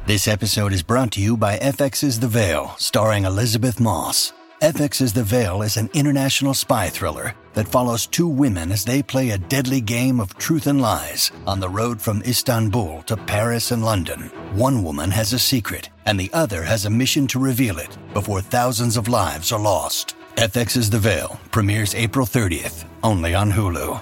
This episode is brought to you by FX's The Veil, starring Elizabeth Moss. FX's The Veil is an international spy thriller that follows two women as they play a deadly game of truth and lies on the road from Istanbul to Paris and London. One woman has a secret, and the other has a mission to reveal it before thousands of lives are lost. FX's The Veil premieres April 30th, only on Hulu.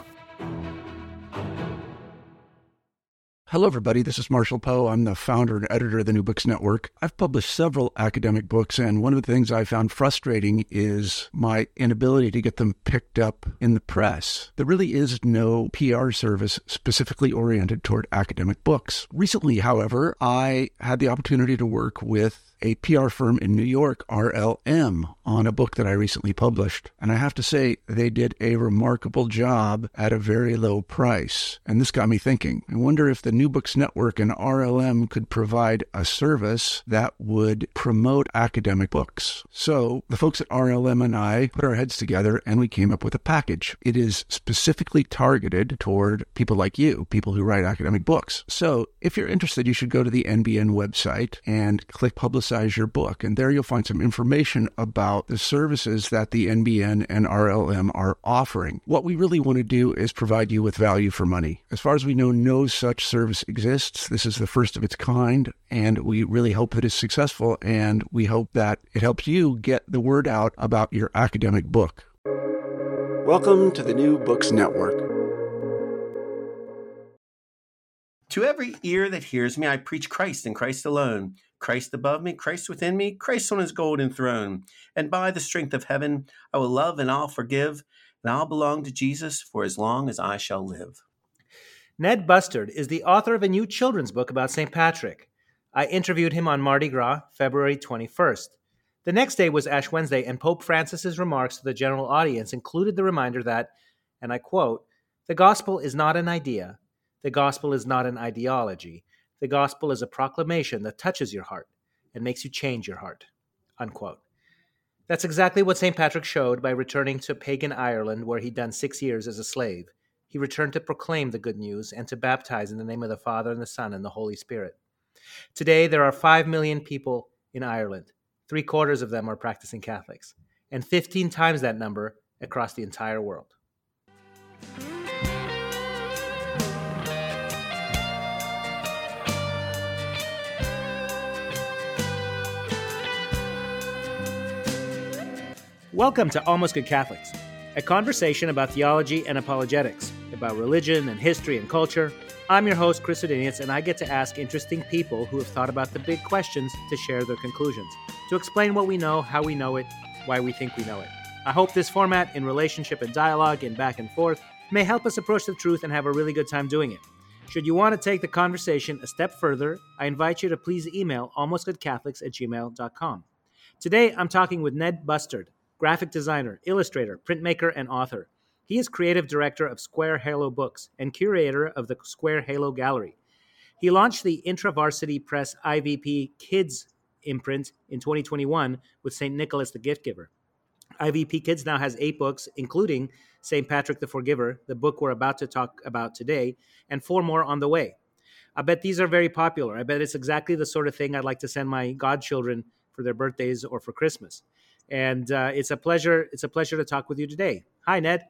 Hello, everybody. This is Marshall Poe. I'm the founder and editor of the New Books Network. I've published several academic books, and one of the things I found frustrating is my inability to get them picked up in the press. There really is no PR service specifically oriented toward academic books. Recently, however, I had the opportunity to work with a PR firm in New York, RLM, on a book that I recently published. And I have to say, they did a remarkable job at a very low price. And this got me thinking. I wonder if the New Books Network and RLM could provide a service that would promote academic books. So the folks at RLM and I put our heads together and we came up with a package. It is specifically targeted toward people like you, people who write academic books. So if you're interested, you should go to the NBN website and click Publicize Your Book. And there you'll find some information about the services that the NBN and RLM are offering. What we really want to do is provide you with value for money. As far as we know, no such service exists. This is the first of its kind, and we really hope it is successful, and we hope that it helps you get the word out about your academic book. Welcome to the New Books Network. To every ear that hears me, I preach Christ and Christ alone. Christ above me, Christ within me, Christ on his golden throne. And by the strength of heaven, I will love and I'll forgive, and I'll belong to Jesus for as long as I shall live. Ned Bustard is the author of a new children's book about St. Patrick. I interviewed him on Mardi Gras, February 21st. The next day was Ash Wednesday, and Pope Francis's remarks to the general audience included the reminder that, and I quote, "The gospel is not an idea. The gospel is not an ideology. The gospel is a proclamation that touches your heart and makes you change your heart," unquote. That's exactly what St. Patrick showed by returning to pagan Ireland, where he'd done 6 years as a slave. He returned to proclaim the good news and to baptize in the name of the Father and the Son and the Holy Spirit. Today, there are 5 million people in Ireland. 3/4 of them are practicing Catholics, and 15 times that number across the entire world. Welcome to Almost Good Catholics, a conversation about theology and apologetics, about religion and history and culture. I'm your host, Chris Odinius, and I get to ask interesting people who have thought about the big questions to share their conclusions, to explain what we know, how we know it, why we think we know it. I hope this format in relationship and dialogue and back and forth may help us approach the truth and have a really good time doing it. Should you want to take the conversation a step further, I invite you to please email almostgoodcatholics@gmail.com. Today, I'm talking with Ned Bustard, graphic designer, illustrator, printmaker, and author. He is creative director of Square Halo Books and curator of the Square Halo Gallery. He launched the IntraVarsity Press IVP Kids imprint in 2021 with St. Nicholas the Gift Giver. IVP Kids now has 8 books, including St. Patrick the Forgiver, the book we're about to talk about today, and 4 more on the way. I bet these are very popular. I bet it's exactly the sort of thing I'd like to send my godchildren for their birthdays or for Christmas. And it's a pleasure to talk with you today. Hi, Ned.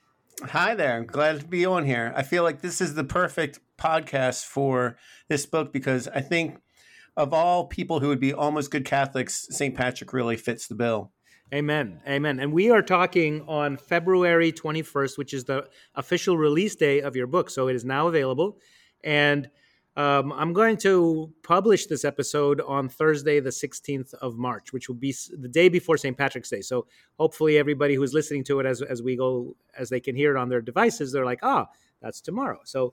Hi there. I'm glad to be on here. I feel like this is the perfect podcast for this book because I think of all people who would be almost good Catholics, St. Patrick really fits the bill. Amen. Amen. And we are talking on February 21st, which is the official release day of your book. So it is now available. And I'm going to publish this episode on Thursday, the 16th of March, which will be the day before St. Patrick's Day. So hopefully everybody who's listening to it as we go, as they can hear it on their devices, they're like, that's tomorrow. So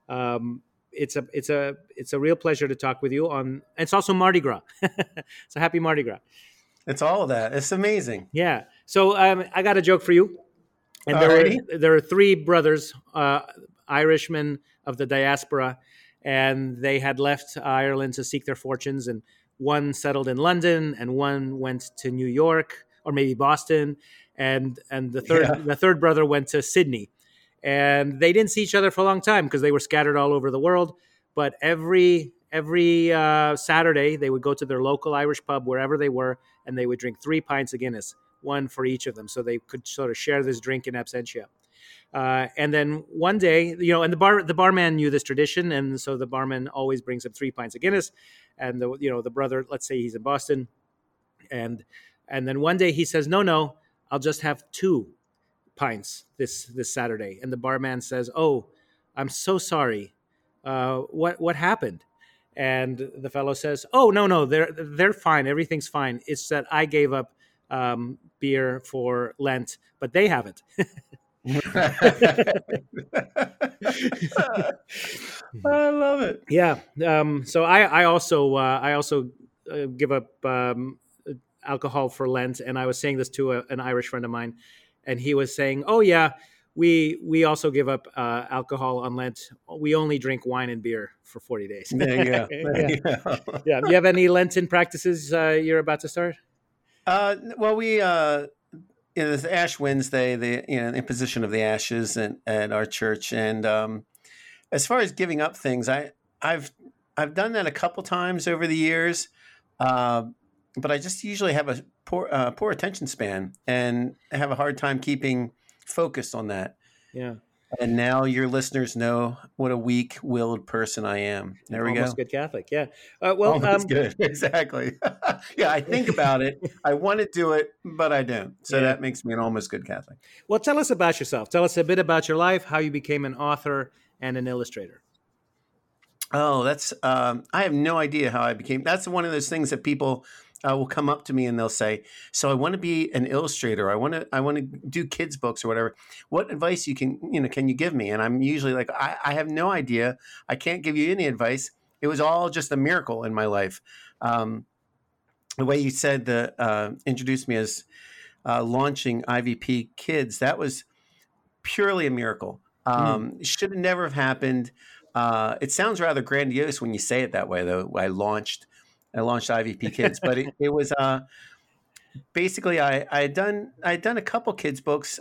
it's a real pleasure to talk with you on. It's also Mardi Gras. So happy Mardi Gras. It's all of that. It's amazing. Yeah. So I got a joke for you. And there are 3 brothers, Irishmen of the diaspora, and they had left Ireland to seek their fortunes, and one settled in London and one went to New York or maybe Boston, and the third brother went to Sydney. And they didn't see each other for a long time because they were scattered all over the world. But every every Saturday they would go to their local Irish pub, wherever they were, and they would drink 3 pints of Guinness, one for each of them, so they could sort of share this drink in absentia. And then one day, and the barman knew this tradition, and so the barman always brings him 3 pints of Guinness, and the brother, let's say he's in Boston, and then one day he says, no, I'll just have 2 pints this Saturday, and the barman says, "Oh, I'm so sorry. What happened?" And the fellow says, "Oh, no, they're fine. Everything's fine. It's that I gave up beer for Lent, but they haven't." I love it. Yeah. So I also give up alcohol for Lent, and I was saying this to an Irish friend of mine, and he was saying, "Oh yeah, we also give up alcohol on Lent. We only drink wine and beer for 40 days." There you go. Yeah. Do you have any Lenten practices you're about to start? Well, we there's Ash Wednesday, the imposition of the ashes at our church, and as far as giving up things, I've done that a couple times over the years, but I just usually have a poor attention span and have a hard time keeping focused on that. Yeah. And now your listeners know what a weak-willed person I am. There we go. Almost good Catholic, yeah. Almost good, exactly. Yeah, I think about it. I want to do it, but I don't. So that makes me an almost good Catholic. Well, tell us about yourself. Tell us a bit about your life, how you became an author and an illustrator. Oh, that's I have no idea how I became. That's one of those things that people will come up to me and they'll say, "So I want to be an illustrator. I want to do kids books or whatever. What advice can you give me?" And I'm usually like, I have no idea. I can't give you any advice. It was all just a miracle in my life. The way you said introduced me as launching IVP Kids, that was purely a miracle. Should have never have happened. It sounds rather grandiose when you say it that way, though. I launched IVP Kids, but it was basically I had done a couple kids books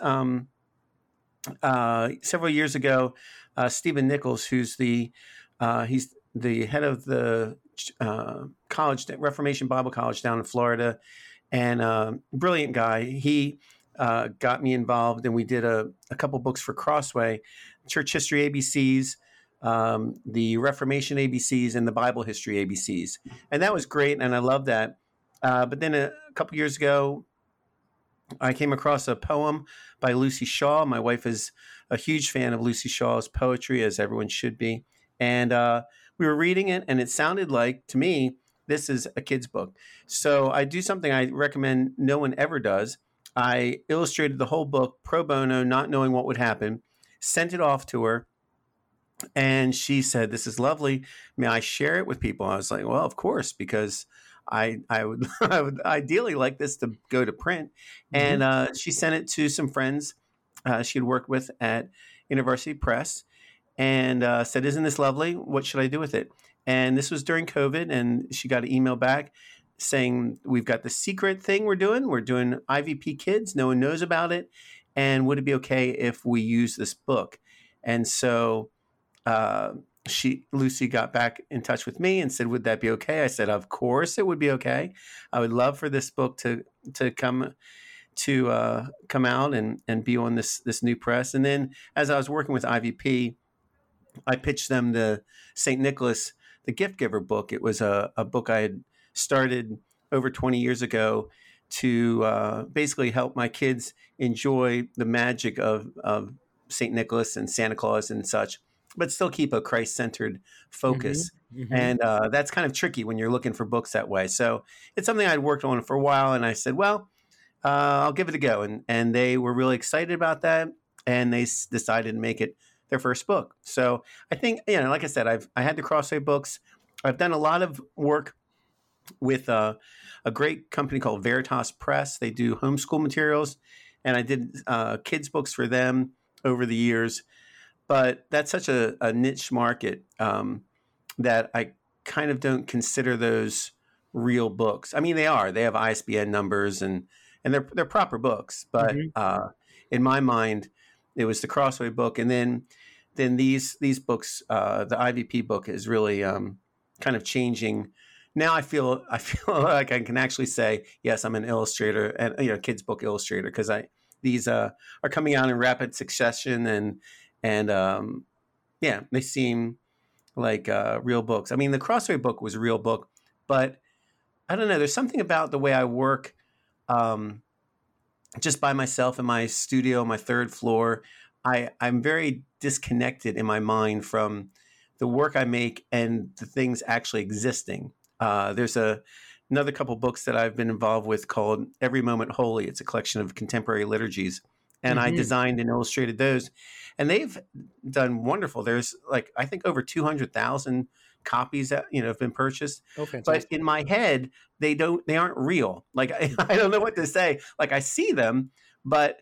several years ago. Stephen Nichols, who's he's the head of the college, Reformation Bible College down in Florida, and brilliant guy. He got me involved, and we did a couple books for Crossway, Church History ABCs, the Reformation ABCs, and the Bible History ABCs. And that was great, and I love that. But then a couple years ago, I came across a poem by Lucy Shaw. My wife is a huge fan of Lucy Shaw's poetry, as everyone should be. And we were reading it, and it sounded like, to me, this is a kid's book. So I do something I recommend no one ever does. I illustrated the whole book pro bono, not knowing what would happen, sent it off to her, and she said, "This is lovely. May I share it with people?" I was like, "Well, of course, because I would I would ideally like this to go to print." Mm-hmm. And she sent it to some friends she had worked with at University Press, and said, "Isn't this lovely? What should I do with it?" And this was during COVID, and she got an email back saying, "We've got the secret thing we're doing. We're doing IVP Kids. No one knows about it. And would it be okay if we use this book?" And so Lucy got back in touch with me and said, "Would that be okay?" I said, "Of course it would be okay. I would love for this book to come out and be on this new press." And then as I was working with IVP, I pitched them the St. Nicholas, the Gift Giver book. It was a book I had started over 20 years ago to basically help my kids enjoy the magic of St. Nicholas and Santa Claus and such, but still keep a Christ-centered focus. Mm-hmm. And that's kind of tricky when you're looking for books that way. So it's something I'd worked on for a while, and I said, well, I'll give it a go. And they were really excited about that, and they decided to make it their first book. So I think, like I said, I had the Crossway books. I've done a lot of work with a great company called Veritas Press. They do homeschool materials, and I did kids books for them over the years. But that's such a niche market that I kind of don't consider those real books. I mean, they are. They have ISBN numbers and they're proper books. But in my mind, it was the Crossway book, and then these books. The IVP book is really kind of changing. Now I feel like I can actually say, yes, I'm an illustrator and kids book illustrator, because these are coming out in rapid succession, and yeah, they seem like real books. I mean, the Crossway book was a real book, but I don't know. There's something about the way I work, just by myself in my studio, my third floor. I'm very disconnected in my mind from the work I make and the things actually existing. There's another couple books that I've been involved with called Every Moment Holy. It's a collection of contemporary liturgies, and I designed and illustrated those, and they've done wonderful. There's like, I think, over 200,000 copies that have been purchased. Oh, fantastic. But in my head, they aren't real. Like I don't know what to say. Like I see them, but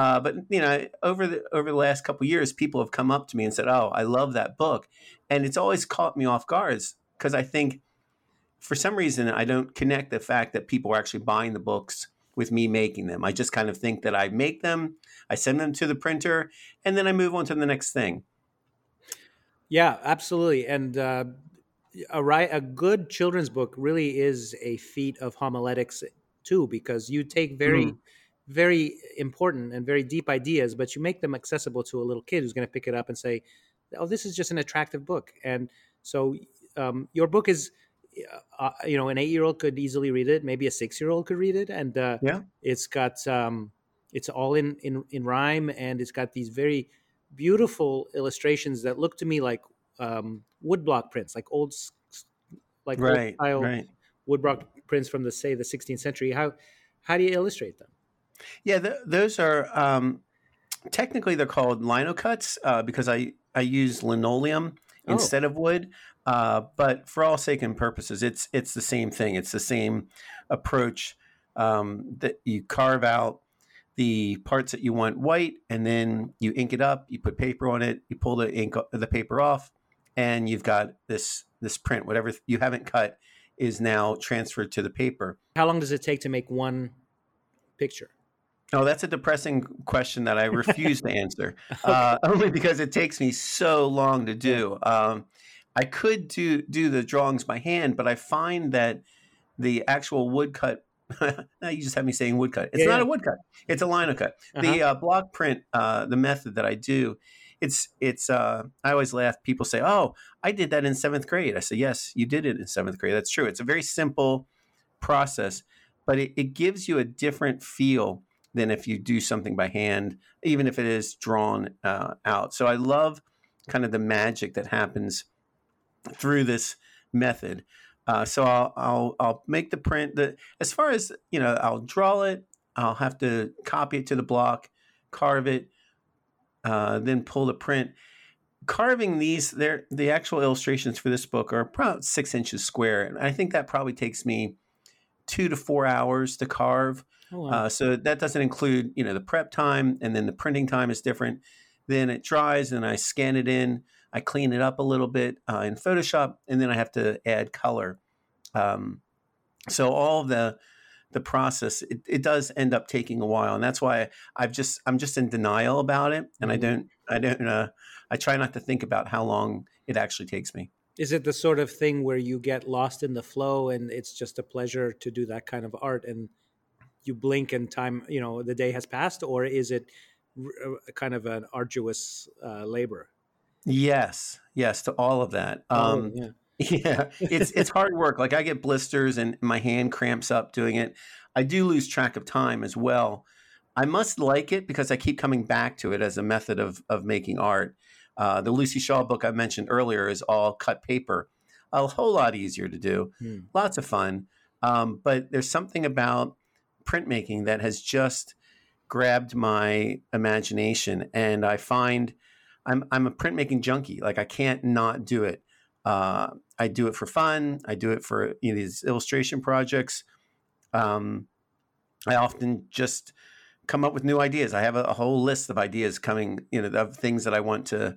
over the last couple of years, people have come up to me and said, "Oh, I love that book," and it's always caught me off guard, because I think for some reason I don't connect the fact that people are actually buying the books with me making them. I just kind of think that I make them, I send them to the printer, and then I move on to the next thing. Yeah, absolutely. And a good children's book really is a feat of homiletics too, because you take very important and very deep ideas, but you make them accessible to a little kid who's going to pick it up and say, "Oh, this is just an attractive book." And so your book is, an 8-year-old could easily read it. Maybe a 6-year-old could read it, and it's got it's all in rhyme, and it's got these very beautiful illustrations that look to me like woodblock prints, like old style woodblock prints from the 16th century. How do you illustrate them? Yeah, those are technically they're called linocuts, because I use linoleum instead of wood. But for all sake and purposes, it's the same thing. It's the same approach, that you carve out the parts that you want white, and then you ink it up. You put paper on it. You pull the paper off, and you've got this print. Whatever you haven't cut is now transferred to the paper. How long does it take to make one picture? Oh, that's a depressing question that I refuse to answer, only because it takes me so long to do. I could do the drawings by hand, but I find that the actual woodcut, now you just have me saying woodcut. It's not a woodcut. It's a linocut. The block print, the method that I do, it's I always laugh. People say, "Oh, I did that in 7th grade." I say, "Yes, you did it in 7th grade. That's true." It's a very simple process, but it gives you a different feel than if you do something by hand, even if it is drawn out. So I love kind of the magic that happens through this method. So I'll make the print. As far as I'll draw it. I'll have to copy it to the block, carve it, then pull the print. Carving these, the actual illustrations for this book are about 6 inches square, and I think that probably takes me 2 to 4 hours to carve. Oh, wow. So that doesn't include the prep time, and then the printing time is different. Then it dries, and I scan it in. I clean it up a little bit in Photoshop, and then I have to add color. So all the process, it does end up taking a while, and that's why I'm just in denial about it, and I try not to think about how long it actually takes me. Is it the sort of thing where you get lost in the flow, and it's just a pleasure to do that kind of art, and you blink and time, the day has passed, or is it kind of an arduous labor? Yes, to all of that. Yeah, it's hard work. Like I get blisters and my hand cramps up doing it. I do lose track of time as well. I must like it because I keep coming back to it as a method of making art. The Lucy Shaw book I mentioned earlier is all cut paper, a whole lot easier to do, lots of fun. But there's something about printmaking that has just grabbed my imagination, and I find I'm a printmaking junkie. Like I can't not do it. I do it for fun. I do it for these illustration projects. I often just come up with new ideas. I have a whole list of ideas coming, of things that I want to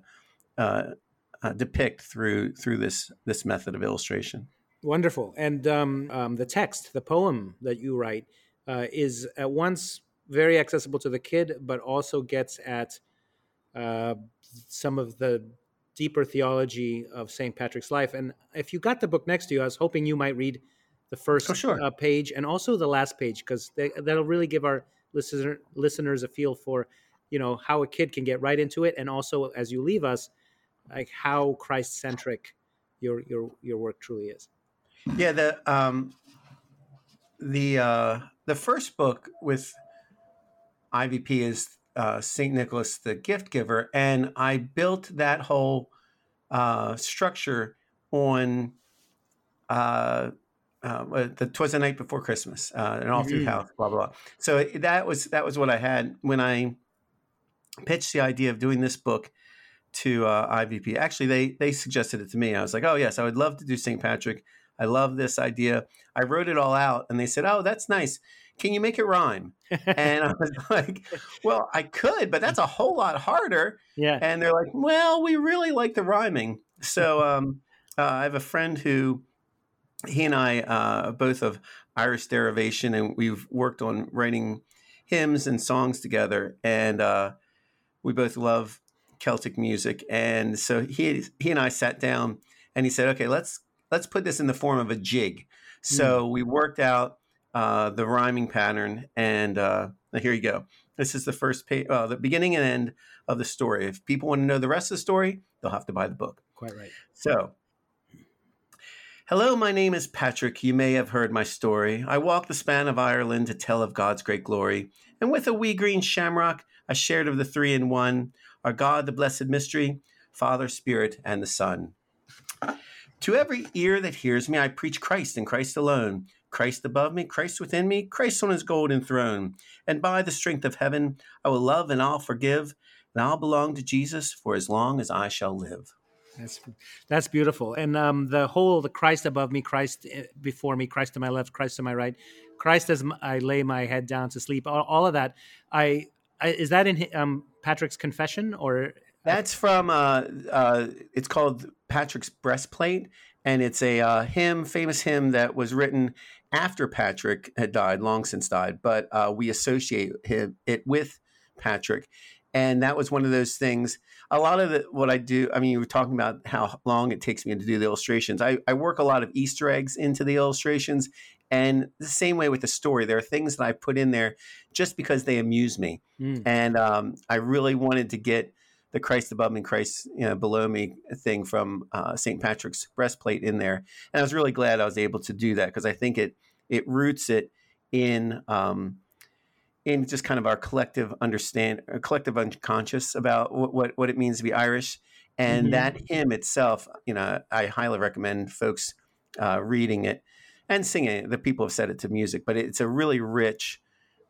depict through this method of illustration. Wonderful. And the text, the poem that you write, is at once very accessible to the kid, but also gets at some of the deeper theology of St. Patrick's life. And if you got the book next to you, I was hoping you might read the Oh, first sure. page and also the last page, because that'll really give our listeners a feel for, how a kid can get right into it, and also as you leave us, like how Christ-centric your work truly is. Yeah, the first book with IVP is St. Nicholas the Gift Giver, and I built that whole structure on "'Twas the Night Before Christmas" and all through the house, blah blah blah. So that was what I had when I pitched the idea of doing this book to IVP. Actually, they suggested it to me. I was like, oh yes, I would love to do St. Patrick. I love this idea. I wrote it all out, and they said, oh, that's nice. Can you make it rhyme? And I was like, well, I could, but that's a whole lot harder. Yeah. And they're like, well, we really like the rhyming. So I have a friend who, he and I both of Irish derivation, and we've worked on writing hymns and songs together. And we both love Celtic music. And so he and I sat down, and he said, okay, let's put this in the form of a jig. So we worked out the rhyming pattern, and here you go. This is the first page, the beginning and end of the story. If people want to know the rest of the story, they'll have to buy the book. Quite right. So, hello, my name is Patrick. You may have heard my story. I walk the span of Ireland to tell of God's great glory. And with a wee green shamrock, I shared of the three in one, our God, the blessed mystery, Father, Spirit, and the Son. To every ear that hears me, I preach Christ and Christ alone. Christ above me, Christ within me, Christ on his golden throne. And by the strength of heaven, I will love and I'll forgive, and I'll belong to Jesus for as long as I shall live. That's beautiful. And the Christ above me, Christ before me, Christ to my left, Christ to my right, Christ as I lay my head down to sleep, all of that. Is that in Patrick's Confession, or? That's from, it's called Patrick's Breastplate, and it's a famous hymn that was written after Patrick had died, long since died, but we associate it with Patrick. And that was one of those things. A lot of what I do, I mean, you were talking about how long it takes me to do the illustrations. I work a lot of Easter eggs into the illustrations, and the same way with the story. There are things that I put in there just because they amuse me. And I really wanted to get the Christ above me, Christ below me thing from St. Patrick's Breastplate in there. And I was really glad I was able to do that, because I think it roots it in just kind of our collective unconscious about what it means to be Irish. And that hymn itself, I highly recommend folks reading it and singing it. The people have set it to music, but it's a really rich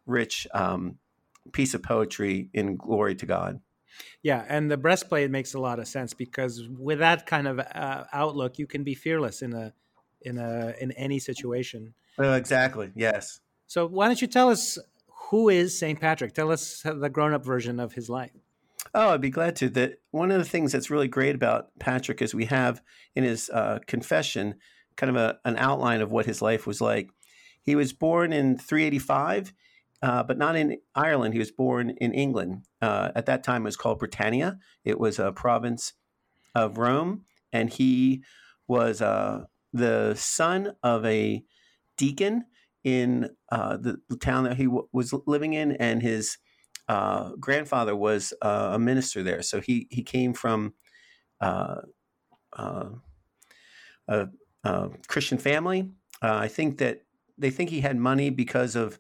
piece of poetry in glory to God. Yeah, and the breastplate makes a lot of sense, because with that kind of outlook, you can be fearless in any situation. Exactly. Yes. So why don't you tell us, who is St. Patrick? Tell us the grown-up version of his life. Oh, I'd be glad to. That one of the things that's really great about Patrick is we have in his confession kind of an outline of what his life was like. He was born in 385, but not in Ireland. He was born in England. At that time, it was called Britannia. It was a province of Rome, and he was the son of a deacon in the town that he was living in, and his grandfather was a minister there. So he came from a Christian family. I think that they think he had money because of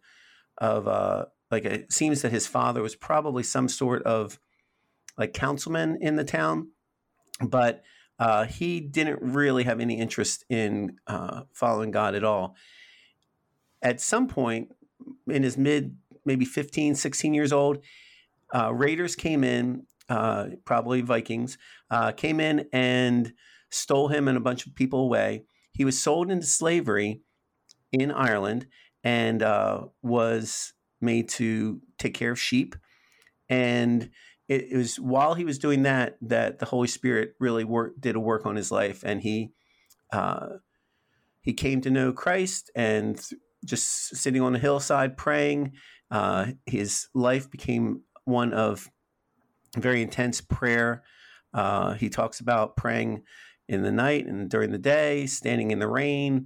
it seems that his father was probably some sort of like councilman in the town, but he didn't really have any interest in following God at all. At some point in his maybe 15, 16 years old, raiders came in, probably Vikings, came in and stole him and a bunch of people away. He was sold into slavery in Ireland and was made to take care of sheep. And it was while he was doing that the Holy Spirit really did a work on his life, and he came to know Christ, and just sitting on the hillside praying, his life became one of very intense prayer, He talks about praying in the night and during the day, standing in the rain.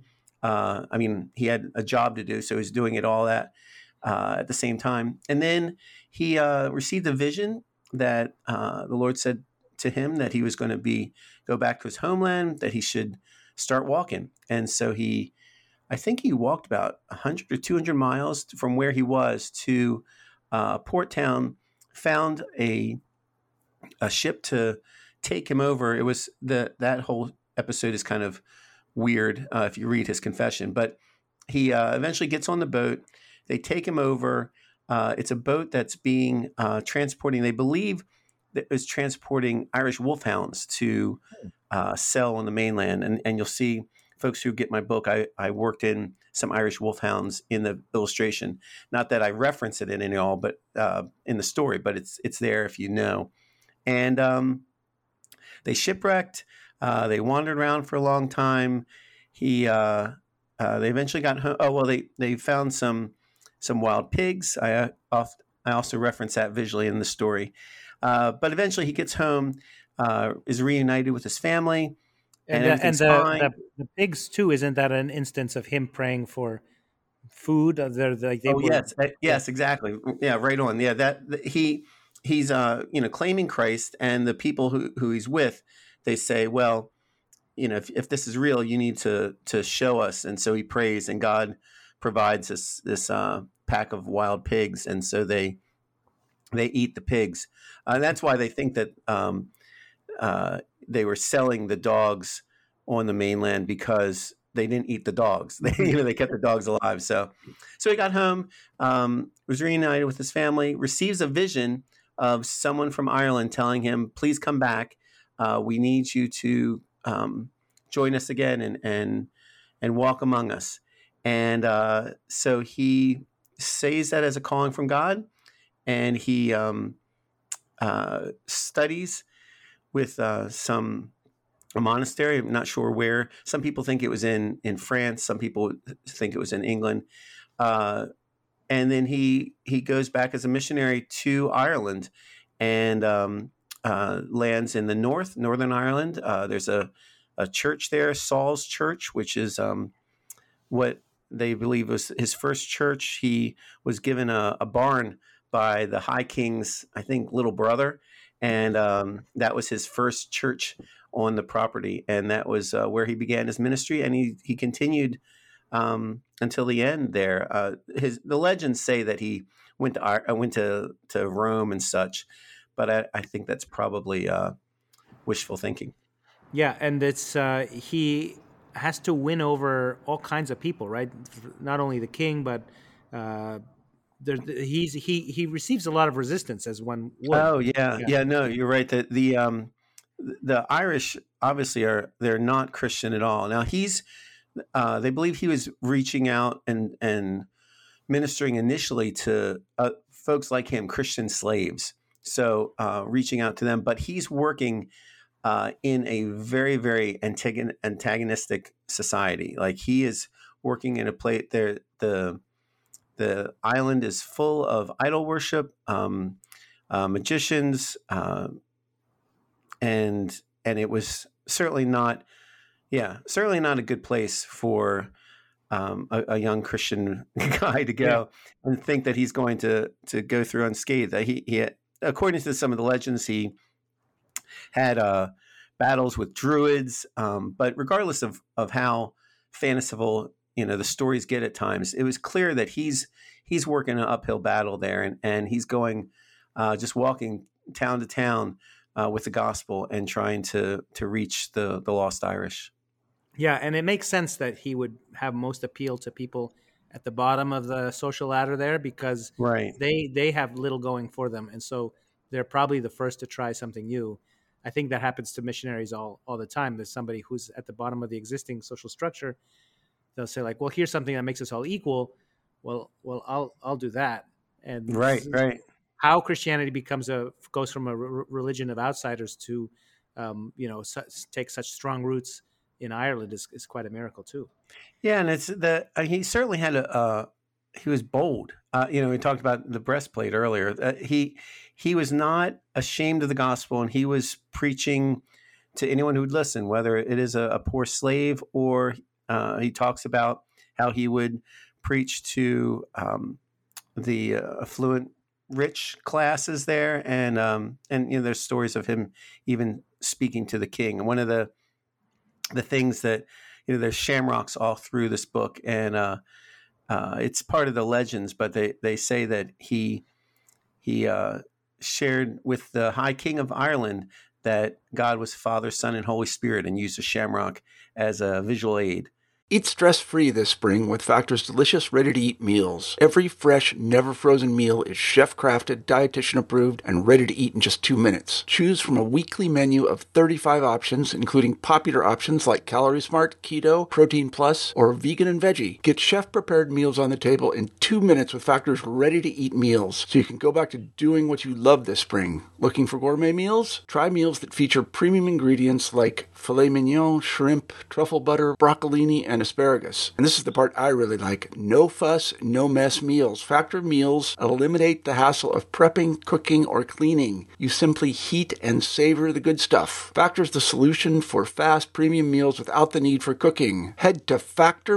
He had a job to do, so he's doing it all that at the same time. And then he received a vision that the Lord said to him that he was going to go back to his homeland, that he should start walking. And so I think he walked about 100 or 200 miles from where he was to Port Town, found a ship to take him over. It was that whole episode is kind of weird if you read his confession, but he eventually gets on the boat. They take him over. It's a boat that's being transporting. They believe that it's transporting Irish wolfhounds to sell on the mainland. And you'll see folks who get my book. I worked in some Irish wolfhounds in the illustration. Not that I reference it in any all, but in the story. But it's there if you know. And they shipwrecked. They wandered around for a long time. They eventually got home. Oh well, they found some wild pigs. I also reference that visually in the story. But eventually he gets home, is reunited with his family, and the pigs too. Isn't that an instance of him praying for food? Yes, exactly. Yeah, right on. Yeah, he's claiming Christ, and the people who he's with, they say, well, if this is real, you need to show us. And so he prays, and God provides this pack of wild pigs, and so they eat the pigs. That's why they think that they were selling the dogs on the mainland, because they didn't eat the dogs. They kept the dogs alive. So he got home, was reunited with his family, receives a vision of someone from Ireland telling him, "Please come back. We need you to join us again and walk among us." And so he says that as a calling from God, and he studies with a monastery. I'm not sure where. Some people think it was in France. Some people think it was in England. And then he goes back as a missionary to Ireland, and lands in the Northern Ireland. There's a church there, Saul's Church, which is what they believe was his first church. He was given a barn by the High King's, I think, little brother, and that was his first church on the property, and that was where he began his ministry, and he continued until the end there. The legends say that he went to Rome and such, but I think that's probably wishful thinking. Yeah, and it's he has to win over all kinds of people, right? Not only the king, but he receives a lot of resistance, as one would. Oh yeah. No, you're right. The Irish obviously they're not Christian at all. Now they believe he was reaching out and ministering initially to folks like him, Christian slaves. So reaching out to them, but he's working in a very, very antagonistic society. Like, he is working in a place there. The island is full of idol worship, magicians, and it was certainly not a good place for a young Christian guy to go and think that he's going to go through unscathed. He according to some of the legends, he had battles with druids, but regardless of how fanciful the stories get at times, it was clear that he's working an uphill battle there, and he's going just walking town to town with the gospel and trying to reach the lost Irish. Yeah, and it makes sense that he would have most appeal to people at the bottom of the social ladder there, because they have little going for them, and so they're probably the first to try something new. I think that happens to missionaries all the time. There's somebody who's at the bottom of the existing social structure. They'll say, like, well, here's something that makes us all equal. Well, I'll do that. And right. How Christianity goes from a religion of outsiders to, take such strong roots in Ireland is quite a miracle too. Yeah, and it's he certainly had bold. We talked about the breastplate earlier. He was not ashamed of the gospel, and he was preaching to anyone who'd listen, whether it is a poor slave, or he talks about how he would preach to the affluent, rich classes there, and there's stories of him even speaking to the king. And one of the things that there's shamrocks all through this book, and it's part of the legends, but they say that he shared with the High King of Ireland that God was Father, Son, and Holy Spirit, and used a shamrock as a visual aid. Eat stress-free this spring with Factor's delicious, ready-to-eat meals. Every fresh, never-frozen meal is chef-crafted, dietitian-approved, and ready to eat in just 2 minutes. Choose from a weekly menu of 35 options, including popular options like Calorie Smart, Keto, Protein Plus, or Vegan and Veggie. Get chef-prepared meals on the table in 2 minutes with Factor's ready-to-eat meals, so you can go back to doing what you love this spring. Looking for gourmet meals? Try meals that feature premium ingredients like filet mignon, shrimp, truffle butter, broccolini, and asparagus. And this is the part I really like. No fuss, no mess meals. Factor meals eliminate the hassle of prepping, cooking, or cleaning. You simply heat and savor the good stuff. Factor's the solution for fast premium meals without the need for cooking. Head to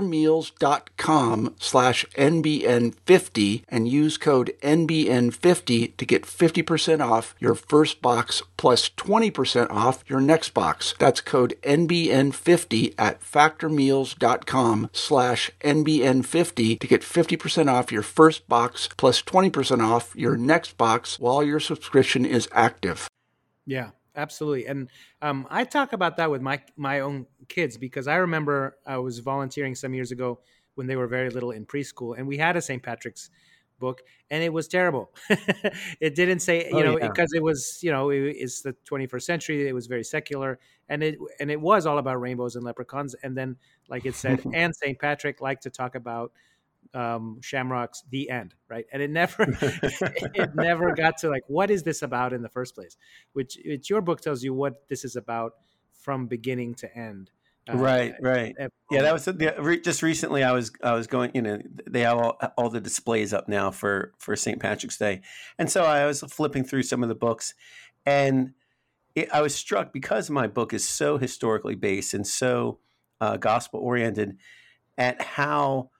factormeals.com/NBN50 and use code NBN50 to get 50% off your first box plus 20% off your next box. That's code NBN50 at factormeals.com/NBN50 to get 50% off your first box plus 20% off your next box while your subscription is active. Yeah, absolutely. And I talk about that with my own kids, because I remember I was volunteering some years ago when they were very little in preschool, and we had a St. Patrick's book, and it was terrible. It didn't say, because it was, it's the 21st century. It was very secular, and it was all about rainbows and leprechauns. And then, like it said, and St. Patrick liked to talk about shamrocks, the end, right? And it never got to, like, what is this about in the first place? Which your book tells you what this is about from beginning to end. Right. Yeah, that was just recently. I was going. They have all the displays up now for St. Patrick's Day, and so I was flipping through some of the books, and I was struck, because my book is so historically based and so gospel oriented, at how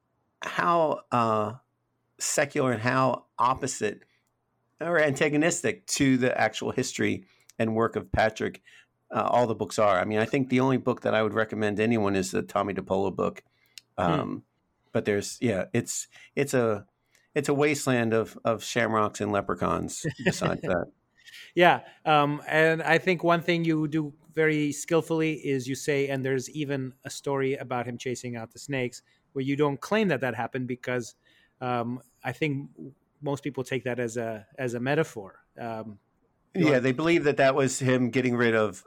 secular and how opposite or antagonistic to the actual history and work of Patrick all the books are. I mean, I think the only book that I would recommend to anyone is the Tommy DePolo book. But there's, it's a wasteland of shamrocks and leprechauns besides that. Yeah. And I think one thing you do very skillfully is you say, and there's even a story about him chasing out the snakes, where you don't claim that happened, because I think most people take that as a metaphor. They believe that was him getting rid of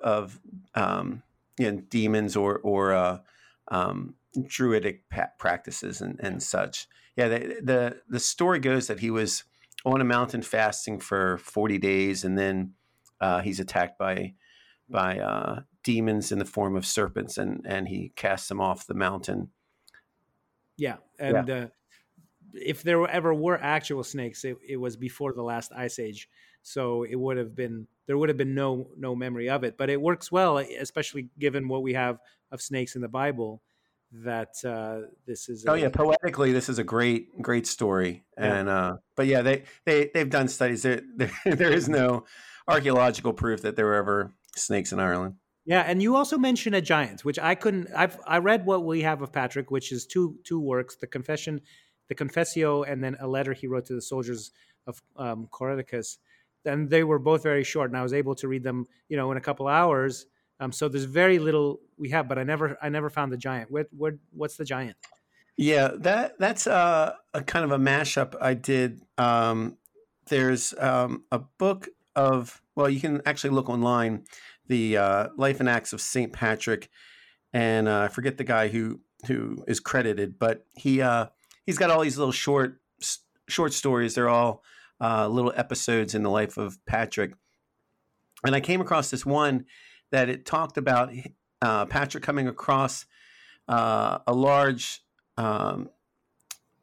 demons or druidic practices and such. Yeah, the story goes that he was on a mountain fasting for 40 days, and then he's attacked by demons in the form of serpents, and he casts them off the mountain. Yeah, and if there ever were actual snakes, it was before the last ice age. So there would have been no memory of it. But it works well, especially given what we have of snakes in the Bible, that this is. Poetically, this is a great story. Yeah. And but they've done studies. There is no archaeological proof that there were ever snakes in Ireland. Yeah, and you also mentioned a giant, which I couldn't. I read what we have of Patrick, which is two works: the Confession, the Confessio, and then a letter he wrote to the soldiers of Coroticus. And they were both very short, and I was able to read them, in a couple hours. So there's very little we have, but I never found the giant. What's the giant? Yeah, that's a kind of a mashup I did. There's a book of, you can actually look online, the Life and Acts of St. Patrick, and I forget the guy who is credited, but he's got all these little short stories. They're all little episodes in the life of Patrick. And I came across this one that it talked about Patrick coming across a large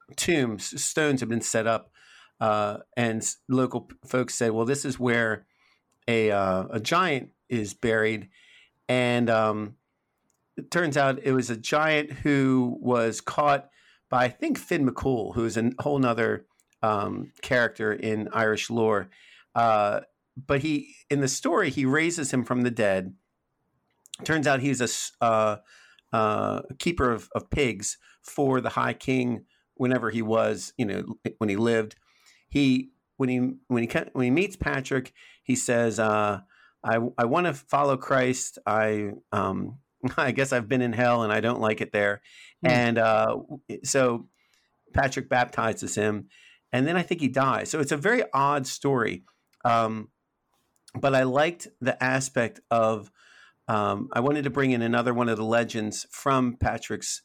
tombs, stones have been set up, and local folks said, "Well, this is where a giant is buried," and it turns out it was a giant who was caught by, I think, Finn McCool, who's a whole nother character in Irish lore. But in the story, he raises him from the dead. Turns out he's a keeper of pigs for the High King whenever he was, when he lived. When he meets Patrick, he says, "I want to follow Christ. I guess I've been in hell and I don't like it there." And so Patrick baptizes him, and then I think he dies. So it's a very odd story. But I liked the aspect of, I wanted to bring in another one of the legends from Patrick's,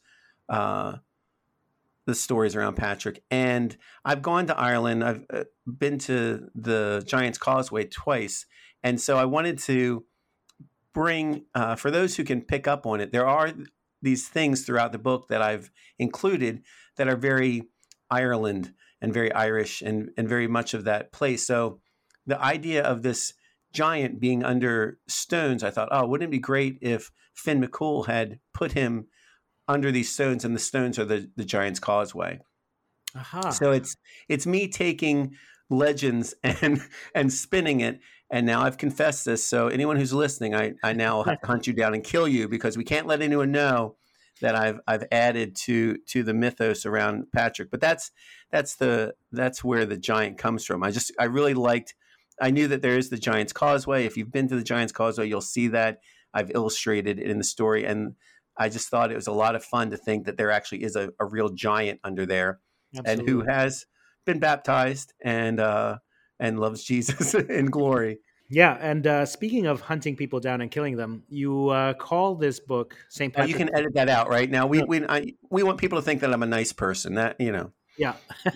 the stories around Patrick. And I've gone to Ireland. I've been to the Giant's Causeway twice. And so I wanted to bring, for those who can pick up on it, there are these things throughout the book that I've included that are very Ireland and very Irish and very much of that place. So the idea of this giant being under stones, I thought, oh, wouldn't it be great if Finn McCool had put him under these stones, and the stones are the Giant's Causeway. Aha. So it's me taking legends and spinning it. And now I've confessed this. So anyone who's listening, I now have to hunt you down and kill you, because we can't let anyone know that I've added to the mythos around Patrick. But that's where the giant comes from. I really liked. I knew that there is the Giant's Causeway. If you've been to the Giant's Causeway, you'll see that I've illustrated it in the story. And I just thought it was a lot of fun to think that there actually is a real giant under there. Absolutely. And who has been baptized and loves Jesus in glory. Yeah, and speaking of hunting people down and killing them, you call this book St. Patrick. You can edit that out, right? Now we want people to think that I'm a nice person. Yeah.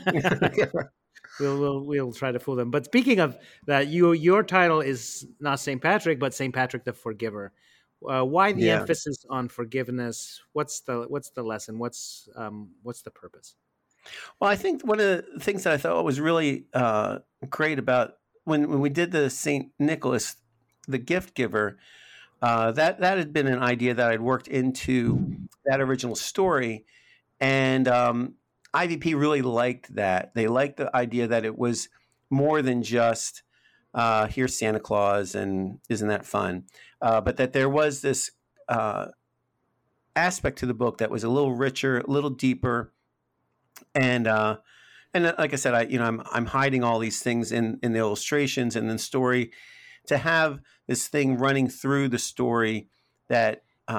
We'll try to fool them. But speaking of that, your title is not St. Patrick, but St. Patrick the Forgiver. Why the emphasis on forgiveness? What's the lesson? What's the purpose? Well, I think one of the things that I thought was really great about when we did the St. Nicholas, the gift giver, that had been an idea that I'd worked into that original story, and IVP really liked that. They liked the idea that it was more than just here's Santa Claus and isn't that fun, but that there was this aspect to the book that was a little richer, a little deeper. And like I said, I'm hiding all these things in the illustrations and the story, to have this thing running through the story that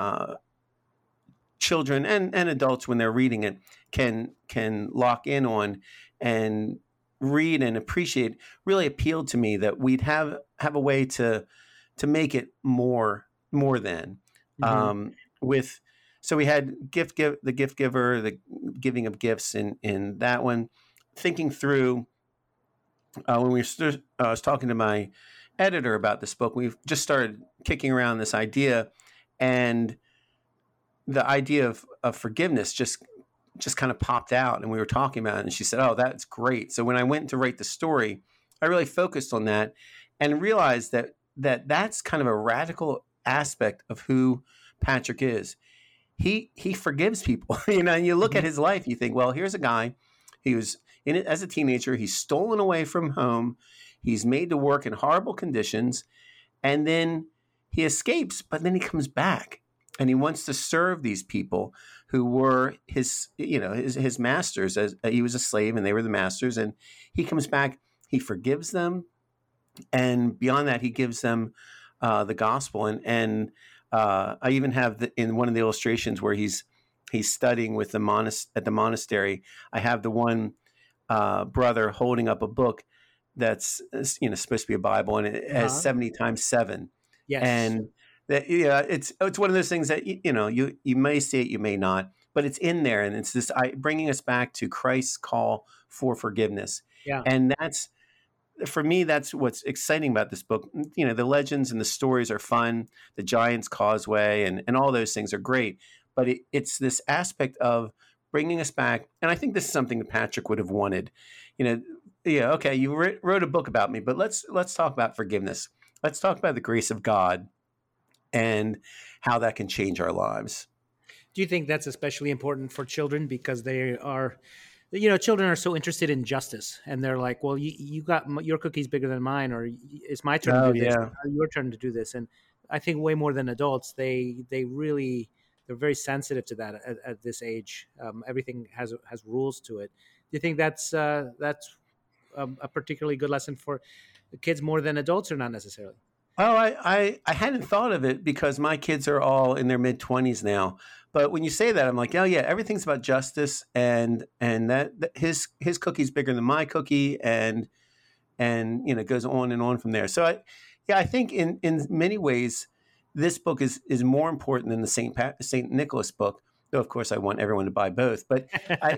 children and adults, when they're reading it, can lock in on and read and appreciate. Really appealed to me that we'd have a way to make it more than with. So we had the gift giver, the giving of gifts in that one. Thinking through when I was talking to my editor about this book, we've just started kicking around this idea, and the idea of forgiveness just kind of popped out, and we were talking about it, and she said, "Oh, that's great." So when I went to write the story, I really focused on that and realized that's kind of a radical aspect of who Patrick is. He forgives people, and you look at his life, you think, well, here's a guy, he was in it as a teenager, he's stolen away from home, he's made to work in horrible conditions, and then he escapes, but then he comes back and he wants to serve these people who were his masters, as he was a slave and they were the masters, and he comes back, he forgives them, and beyond that, he gives them the gospel, and I even have in one of the illustrations where he's studying with at the monastery. I have the one brother holding up a book that's supposed to be a Bible, and it has 70 times 7. Yes, and that it's one of those things that you may see it, you may not, but it's in there, and it's this bringing us back to Christ's call for forgiveness. Yeah, and that's. For me, that's what's exciting about this book. The legends and the stories are fun. The Giant's Causeway and all those things are great. But it's this aspect of bringing us back. And I think this is something that Patrick would have wanted. You know, yeah, okay, you wrote a book about me, but let's talk about forgiveness. Let's talk about the grace of God and how that can change our lives. Do you think that's especially important for children because they are, children are so interested in justice, and they're like, well, you got your cookies bigger than mine, or it's my turn to do this, or your turn to do this. And I think way more than adults, they're very sensitive to that at this age. Everything has rules to it. Do you think that's a particularly good lesson for the kids more than adults, or not necessarily? Oh, I hadn't thought of it because my kids are all in their mid-20s now. But when you say that, I'm like, oh yeah, everything's about justice, and that his cookie's bigger than my cookie, and it goes on and on from there. So I think in many ways, this book is more important than the Saint Nicholas book. Though of course I want everyone to buy both. But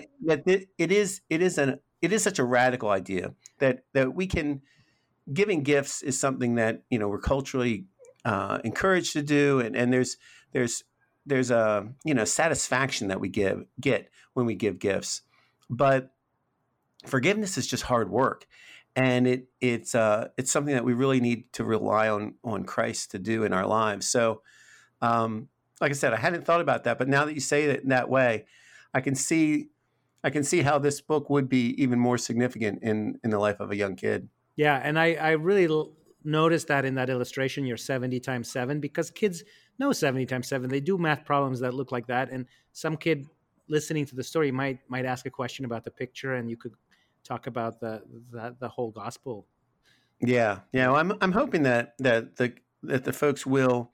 it is such a radical idea that we can. Giving gifts is something that we're culturally encouraged to do, and there's a satisfaction that we get when we give gifts, but forgiveness is just hard work, and it's something that we really need to rely on Christ to do in our lives. So, like I said, I hadn't thought about that, but now that you say it in that way, I can see how this book would be even more significant in the life of a young kid. Yeah, and I really noticed that in that illustration, your 70 times 7, because kids know 70 times 7. They do math problems that look like that, and some kid listening to the story might ask a question about the picture, and you could talk about the whole gospel. Yeah. Well, I'm hoping that the folks will,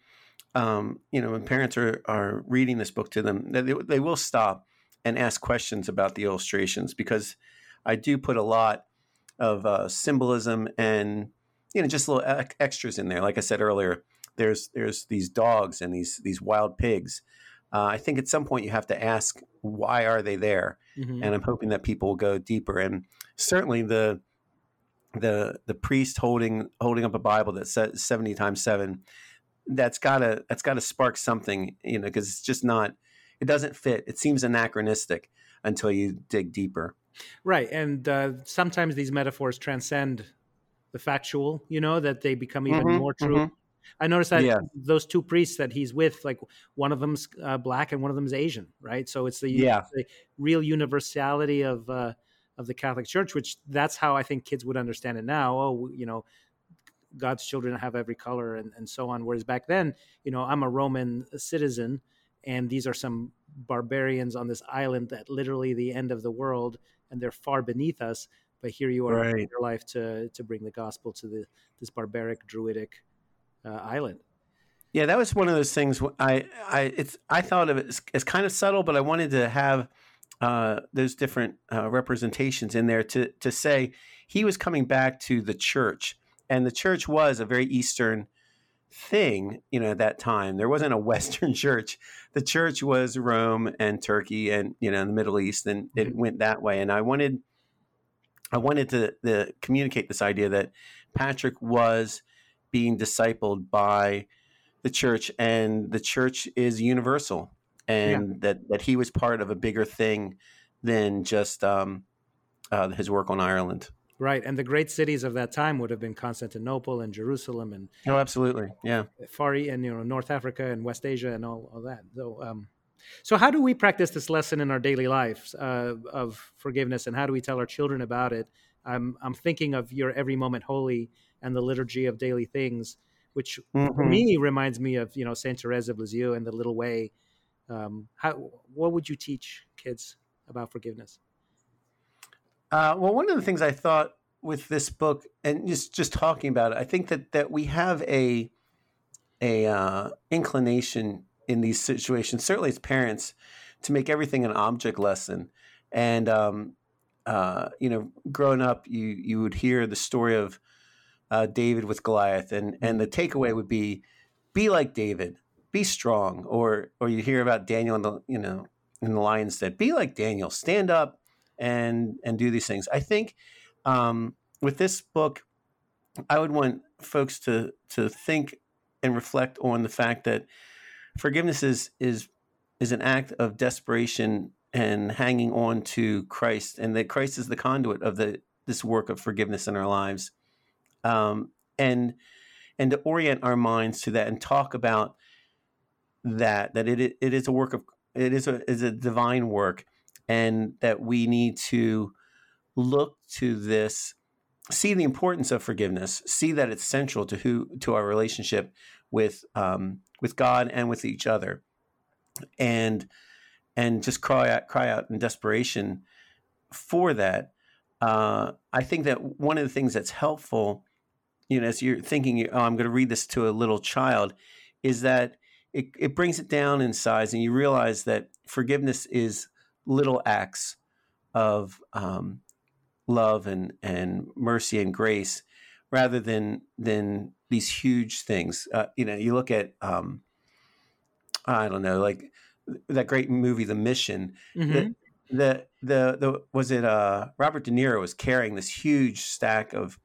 when parents are reading this book to them, that they will stop and ask questions about the illustrations, because I do put a lot of symbolism and just little extras in there. Like I said earlier, there's these dogs and these wild pigs. I think at some point you have to ask, why are they there? Mm-hmm. And I'm hoping that people will go deeper. And certainly the priest holding up a Bible that says 70 times 7, that's gotta spark something, because it's just not. It doesn't fit. It seems anachronistic until you dig deeper. Right. And sometimes these metaphors transcend the factual, that they become even more true. Mm-hmm. I noticed that those two priests that he's with, like one of them's black and one of them's Asian, right? So it's the real universality of the Catholic Church, which that's how I think kids would understand it now. Oh, God's children have every color and so on. Whereas back then, I'm a Roman citizen, and these are some barbarians on this island at literally the end of the world, and they're far beneath us. But here you are in your life to bring the gospel to this barbaric, druidic island. Yeah, that was one of those things. I thought of it as kind of subtle, but I wanted to have those different representations in there to say he was coming back to the church, and the church was a very Eastern thing, at that time. There wasn't a Western church. The church was Rome and Turkey and, in the Middle East, and it went that way. And I wanted to communicate this idea that Patrick was being discipled by the church, and the church is universal, and that he was part of a bigger thing than just his work on Ireland. Right, and the great cities of that time would have been Constantinople and Jerusalem, and absolutely, yeah, Far East, and North Africa and West Asia and all that. So how do we practice this lesson in our daily lives of forgiveness, and how do we tell our children about it? I'm thinking of your Every Moment Holy and the Liturgy of Daily Things, which for me reminds me of Saint Therese of Lisieux and the Little Way. What would you teach kids about forgiveness? Well, one of the things I thought with this book, and just talking about it, I think that we have a inclination in these situations, certainly as parents, to make everything an object lesson. And growing up, you would hear the story of David with Goliath, and the takeaway would be like David, be strong. Or you hear about Daniel in the lion's den, be like Daniel, stand up and do these things. I think with this book, I would want folks to think and reflect on the fact that forgiveness is an act of desperation and hanging on to Christ, and that Christ is the conduit of this work of forgiveness in our lives, and to orient our minds to that and talk about that it is a work of it is a divine work, and that we need to look to this, see the importance of forgiveness, see that it's central to our relationship with God and with each other, and just cry out in desperation for that. I think that one of the things that's helpful, as you're thinking, oh, I'm going to read this to a little child, is that it brings it down in size, and you realize that forgiveness is little acts of love and mercy and grace, rather than these huge things. You look at I don't know, like that great movie, The Mission. Mm-hmm. The was it Robert De Niro was carrying this huge stack of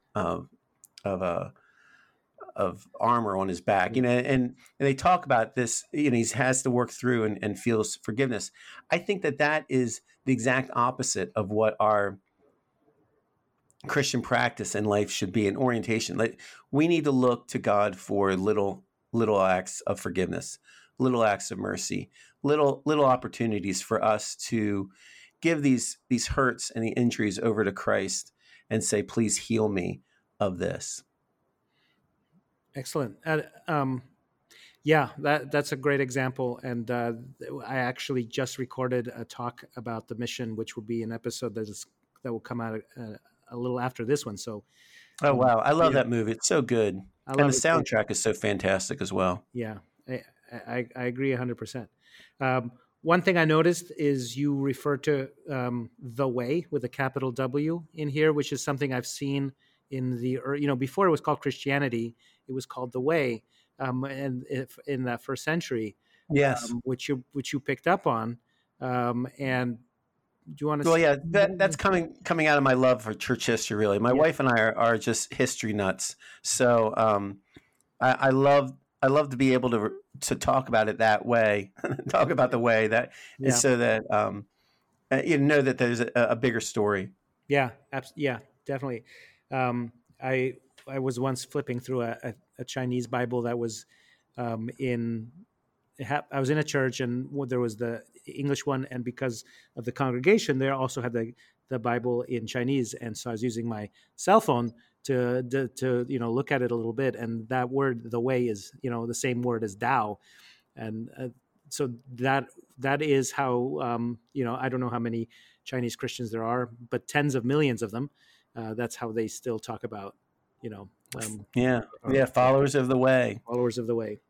armor on his back, and they talk about this, he has to work through and feels forgiveness. I think that is the exact opposite of what our Christian practice in life should be, an orientation. Like, we need to look to God for little acts of forgiveness, little acts of mercy, little opportunities for us to give these hurts and the injuries over to Christ and say, please heal me of this. Excellent. Yeah, that's a great example. And I actually just recorded a talk about the mission, which will be an episode that will come out a little after this one. So, oh wow, I love that movie. It's so good, and the soundtrack is so fantastic as well. Yeah, I agree 100%. One thing I noticed is you refer to the way with a capital W in here, which is something I've seen in before it was called Christianity, it was called the way, and if in that first century, yes, which you picked up on, and do you want to? Well, yeah, that's coming out of my love for church history. Really, my wife and I are just history nuts. So I love to be able to talk about it that way, talk about the way that, so that that there's a bigger story. Yeah, yeah, definitely. I was once flipping through a Chinese Bible that was I was in a church, and there was the English one, and because of the congregation, they also had the Bible in Chinese, and so I was using my cell phone to look at it a little bit, and that word, the way, is the same word as Tao, and so that is how I don't know how many Chinese Christians there are, but tens of millions of them. That's how they still talk about followers of the way. Followers of the way.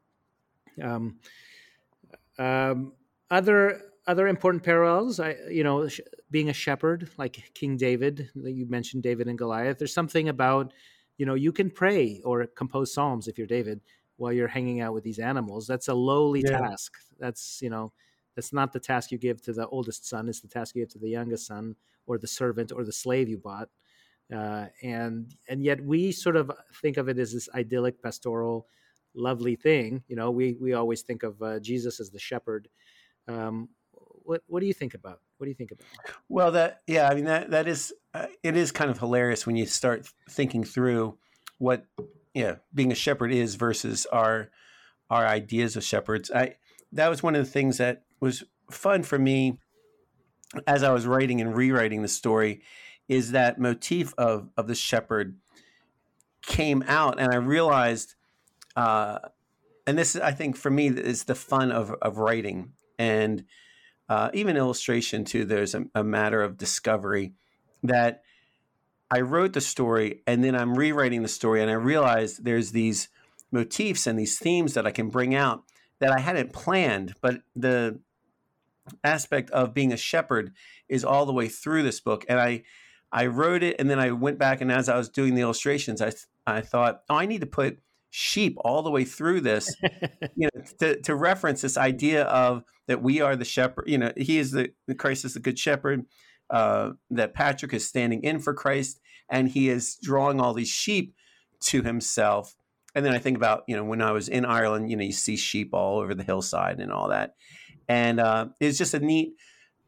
Other important parallels, being a shepherd, like King David. You mentioned David and Goliath. There's something about, you can pray or compose psalms if you're David while you're hanging out with these animals. That's a lowly task. That's that's not the task you give to the oldest son. It's the task you give to the youngest son, or the servant, or the slave you bought. And yet we sort of think of it as this idyllic, pastoral, lovely thing. We always think of Jesus as the shepherd. What do you think about? Well, that is it is kind of hilarious when you start thinking through what being a shepherd is versus our ideas of shepherds. That was one of the things that was fun for me as I was writing and rewriting the story, is that motif of the shepherd came out, and I realized, and this is, I think, for me, is the fun of writing, and even illustration too. There's a matter of discovery that I wrote the story, and then I'm rewriting the story, and I realized there's these motifs and these themes that I can bring out that I hadn't planned, but the aspect of being a shepherd is all the way through this book. And I wrote it, and then I went back, and as I was doing the illustrations, I thought, I need to put sheep all the way through this, to reference this idea of that we are the shepherd. He is Christ is the good shepherd. That Patrick is standing in for Christ, and he is drawing all these sheep to himself. And then I think about, when I was in Ireland, you see sheep all over the hillside and all that. And it's just a neat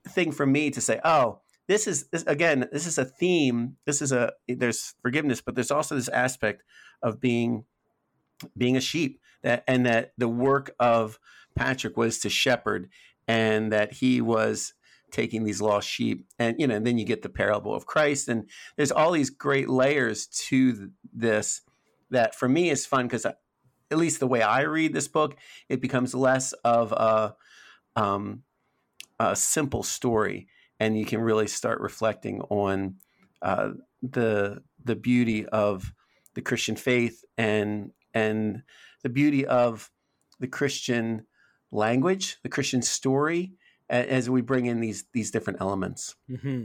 thing for me to say, oh, this is a theme. There's forgiveness, but there's also this aspect of being a sheep, that the work of Patrick was to shepherd, and that he was taking these lost sheep. And and then you get the parable of Christ, and there's all these great layers to this that for me is fun, because at least the way I read this book, it becomes less of a simple story, and you can really start reflecting on the beauty of the Christian faith, and the beauty of the Christian language, the Christian story, as we bring in these different elements. Mm-hmm.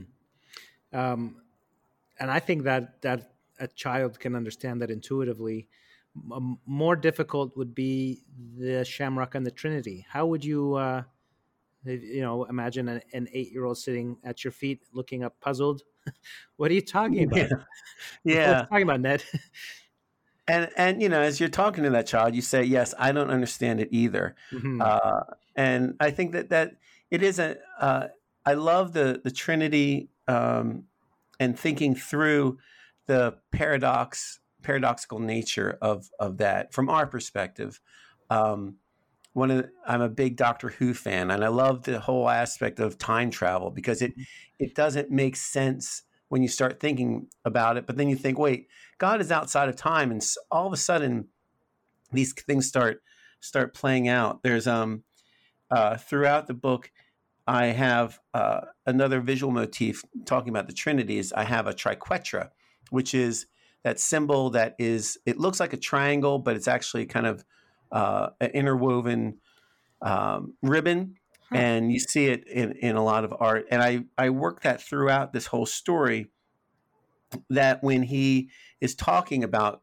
And I think that a child can understand that intuitively. More difficult would be the Shamrock and the Trinity. How would you, imagine an 8-year-old sitting at your feet, looking up, puzzled? What are you talking about? Yeah. What are you talking about, Ned? And as you're talking to that child, you say, yes, I don't understand it either. Mm-hmm. And I think that it is I love the Trinity, and thinking through the paradoxical nature of that from our perspective. I'm a big Doctor Who fan, and I love the whole aspect of time travel, because it doesn't make sense when you start thinking about it. But then you think, wait, God is outside of time, and all of a sudden these things start playing out. There's throughout the book, I have another visual motif talking about the Trinity. Is I have a triquetra, which is that symbol that it looks like a triangle, but it's actually kind of an interwoven ribbon. Huh. And you see it in a lot of art. And I work that throughout this whole story, that when he is talking about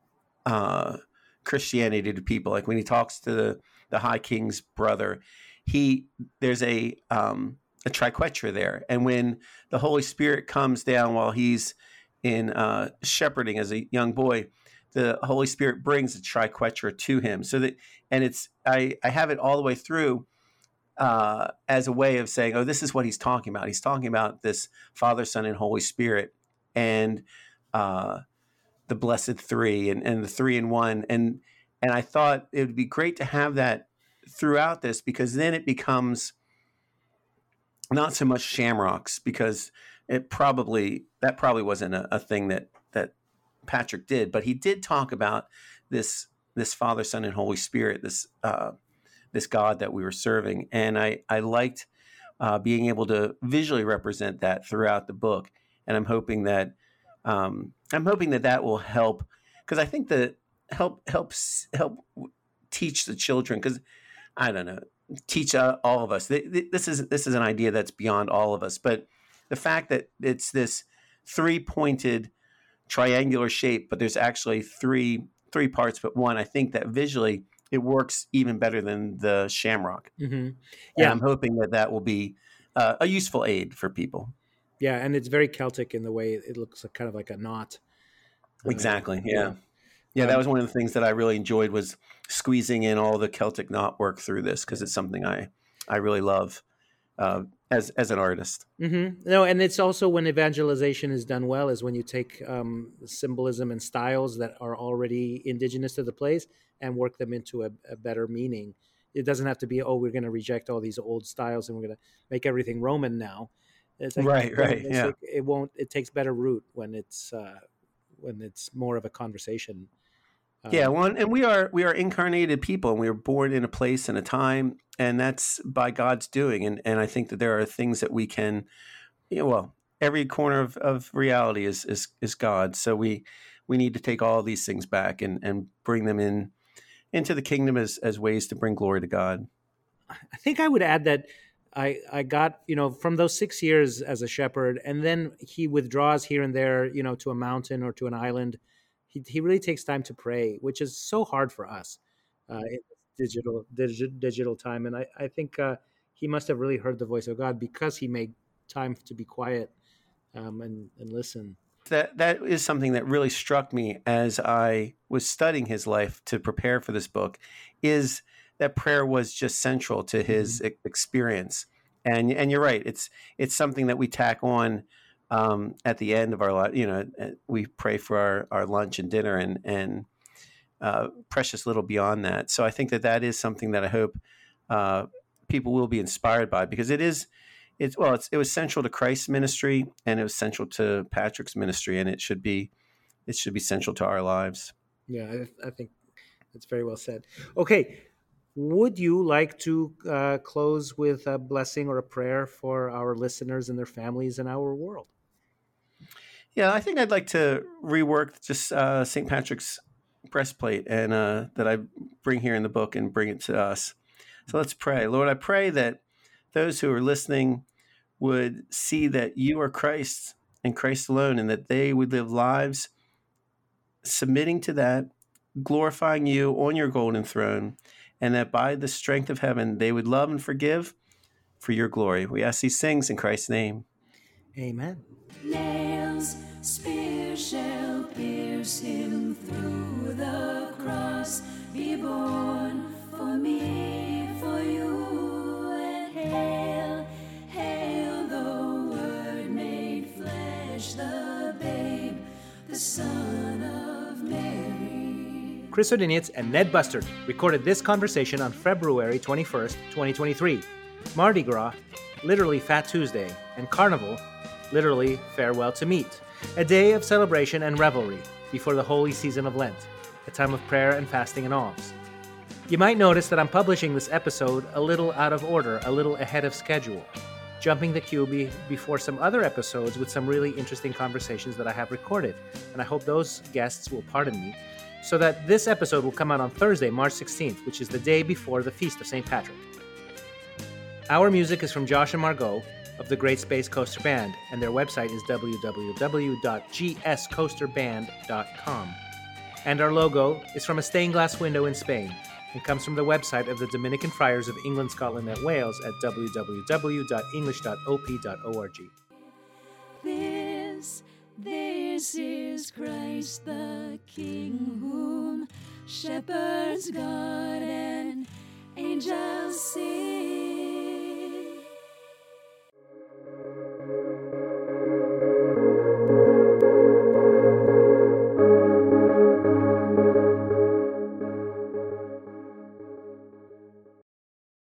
Christianity to people, like when he talks to the High King's brother, there's a triquetra there. And when the Holy Spirit comes down while he's in shepherding as a young boy, the Holy Spirit brings a triquetra to him. I have it all the way through as a way of saying, oh, this is what he's talking about. He's talking about this Father, Son, and Holy Spirit, and the Blessed Three, and the Three in One. And I thought it would be great to have that throughout this, because then it becomes not so much shamrocks, because that probably wasn't a thing that Patrick did, but he did talk about this Father, Son, and Holy Spirit, this God that we were serving. And I liked being able to visually represent that throughout the book. And I'm hoping that that will help, because I think that help teach the children, because I don't know, teach all of us. This is an idea that's beyond all of us, but the fact that it's this 3-pointed triangular shape, but there's actually three parts but one, I think that visually it works even better than the shamrock. Mm-hmm. Yeah, and I'm hoping that will be a useful aid for people. Yeah, and it's very Celtic in the way it looks kind of like a knot. Exactly. Yeah. That was one of the things that I really enjoyed, was squeezing in all the Celtic knot work through this, because it's something I really love as an artist. Mm-hmm. No, and it's also when evangelization is done well, is when you take symbolism and styles that are already indigenous to the place and work them into a better meaning. It doesn't have to be, we're going to reject all these old styles and we're going to make everything Roman now. It's like, right. Yeah. Like it takes better root when it's more of a conversation. And we are incarnated people, and we were born in a place and a time, and that's by God's doing. And I think that there are things that we can, every corner of reality is God. So we need to take all of these things back and bring them into the kingdom as ways to bring glory to God. I think I would add that I got, from those 6 years as a shepherd, and then he withdraws here and there, to a mountain or to an island. He really takes time to pray, which is so hard for us in digital time. And I think he must have really heard the voice of God, because he made time to be quiet and listen. That is something that really struck me as I was studying his life to prepare for this book, is that prayer was just central to his experience. And you're right. It's something that we tack on at the end of our life. We pray for our lunch and dinner and precious little beyond that. So I think that is something that I hope people will be inspired by, because it was central to Christ's ministry, and it was central to Patrick's ministry, and it should be central to our lives. Yeah, I think that's very well said. Okay. Would you like to close with a blessing or a prayer for our listeners and their families in our world? Yeah, I think I'd like to rework just St. Patrick's breastplate and that I bring here in the book and bring it to us. So let's pray. Lord, I pray that those who are listening would see that you are Christ and Christ alone, and that they would live lives submitting to that, glorifying you on your golden throne, and that by the strength of heaven, they would love and forgive for your glory. We ask these things in Christ's name. Amen. Nails, spear shall pierce him through the cross. Be born for me, for you, and hail, hail the Word made flesh, the babe, the Son of Mary. Chris Odinietz and Ned Bustard recorded this conversation on February 21st, 2023. Mardi Gras, literally Fat Tuesday, and Carnival, literally farewell to meat, a day of celebration and revelry before the holy season of Lent, a time of prayer and fasting and alms. You might notice that I'm publishing this episode a little out of order, a little ahead of schedule, jumping the queue before some other episodes with some really interesting conversations that I have recorded, and I hope those guests will pardon me, so that this episode will come out on Thursday, March 16th, which is the day before the Feast of St. Patrick. Our music is from Josh and Margot of the Great Space Coaster Band, and their website is www.gscoasterband.com. And our logo is from a stained glass window in Spain and comes from the website of the Dominican Friars of England, Scotland, and Wales at www.english.op.org. This is Christ the King, whom shepherds guard and angels sing.